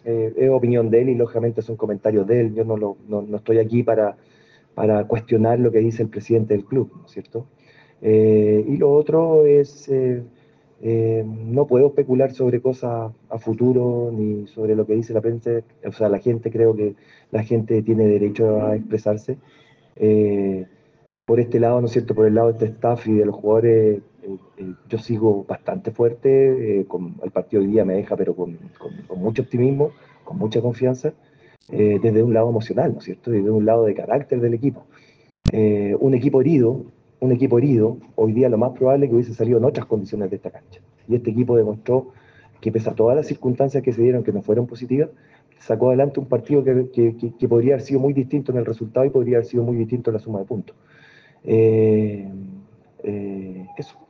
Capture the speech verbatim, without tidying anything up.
eh, es opinión de él y lógicamente son comentarios de él. Yo no, lo, no, no estoy aquí para, para cuestionar lo que dice el presidente del club, ¿no es cierto? Eh, y lo otro es, eh, eh, no puedo especular sobre cosas a futuro ni sobre lo que dice la prensa, o sea, la gente, creo que la gente tiene derecho a expresarse. Eh, por este lado, ¿no es cierto? Por el lado de este staff y de los jugadores, eh, eh, yo sigo bastante fuerte, eh, con, el partido de hoy día me deja, pero con, con, con mucho optimismo, con mucha confianza, eh, desde un lado emocional, ¿no es cierto? Desde un lado de carácter del equipo. Eh, un equipo herido, un equipo herido, hoy día lo más probable es que hubiese salido en otras condiciones de esta cancha. Y este equipo demostró que pese a todas las circunstancias que se dieron que no fueron positivas, sacó adelante un partido que, que, que, que podría haber sido muy distinto en el resultado y podría haber sido muy distinto en la suma de puntos. Eh, eh, eso.